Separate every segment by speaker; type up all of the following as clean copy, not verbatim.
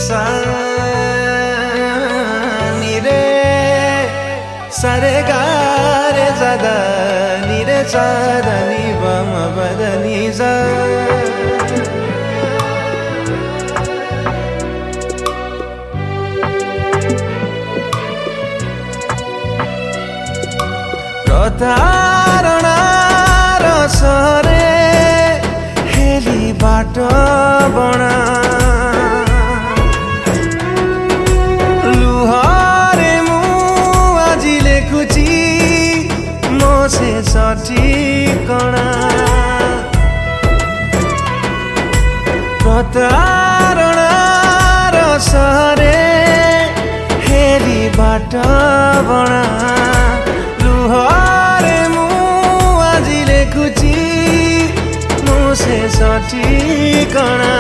Speaker 1: सा नी रे सा रे गा रे सा दा नी रे सा दा नी ब म प द नी सा। प्रतारणार सरे हेली बाट बणा लुहरे मु आजि लेखुची मो से सठिकणा प्रतारणार सरे हेली बाट बणा से सठिकणा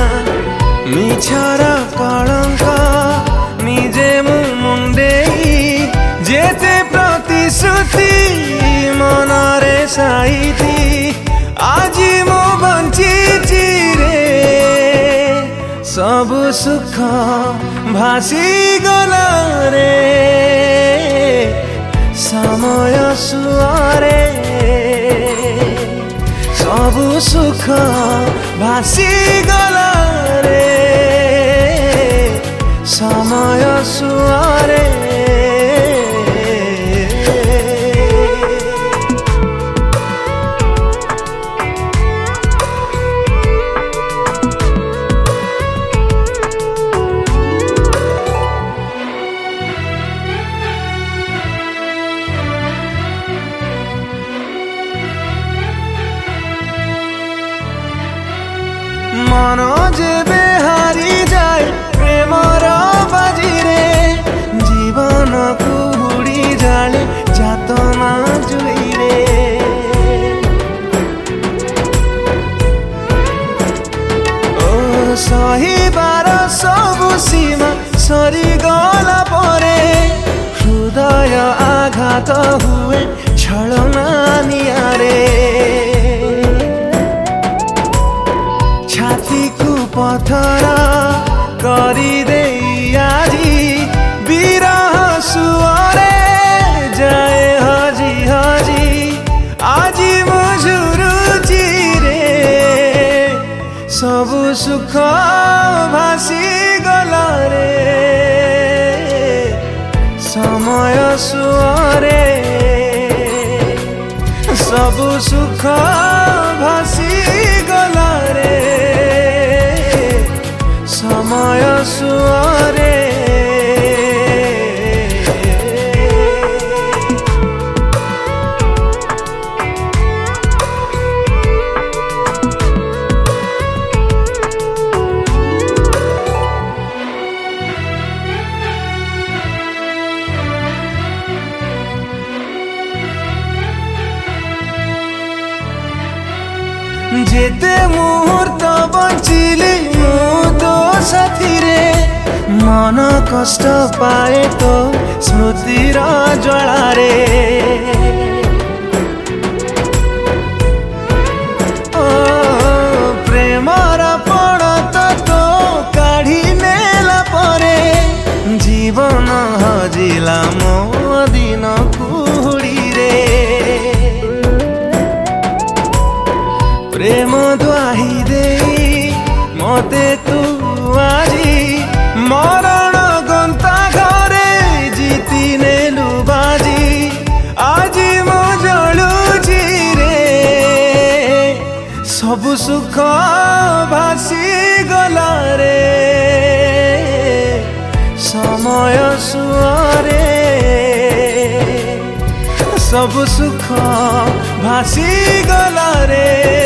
Speaker 1: मिछर कलंक निजे मु मुंडेई जेते प्रतिश्रुति मनरे साईथी आज मु बंचिची रे सब सुख भासी गला रे समय सुअरे सबु सुख भासी गला रे समय सुअरे। मन जेबे हारी जाए प्रेमर बाजीरे जीवन को हुड़ी जाले जातना जुईरे ओ सहीबार सबु सीमा सरी गला परे हृदय आघात हुए छलना नियारे छाती को पथर करी दे आजी विरह सुअरे जाए हजी हजी आजी मुझुरुची रे सबु सुख भासी गला रे समय सुअरे सबु सुख भासी गला रे समय सुअरे। जेते मुहूर्त बंचिली मु तो साथी रे मन कष्ट पाए तो स्मृतिर ज्वाला रे ओ प्रेमर पड़त तो काढ़ी नेला परे जीवन हजिला मो दिन कुहुड़ी रे प्रेम दुआही दे मते तू आजी मरण गंता घरे जीती नेलु बाजी आजी मो जलुची रे सबु सुख भासी गला रे समय सुअरे सब सुख भासी गला रे